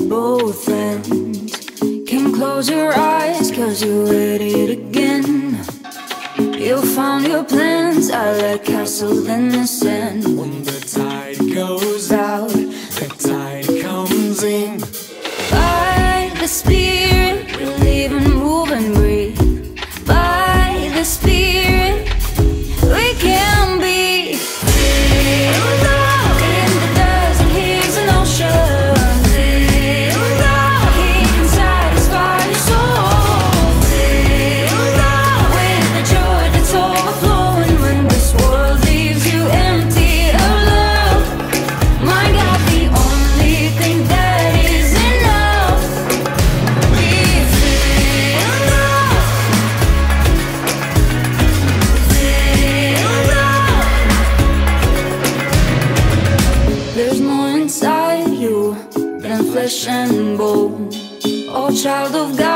both friends. Can close your eyes, cause you're ready to begin. You found your plans, I like castles in the sand. When the tide goes out, the tide comes in. By the Spirit, we live and move and breathe. By the Spirit, we can be free. Love in the desert, here's an ocean. Free love, he can satisfy your soul. Free love, with the joy that's overflowing when this world leaves you empty of love. My God, the only thing that is enough. Be free love. There's more inside you than flesh and bone. Oh, child of God.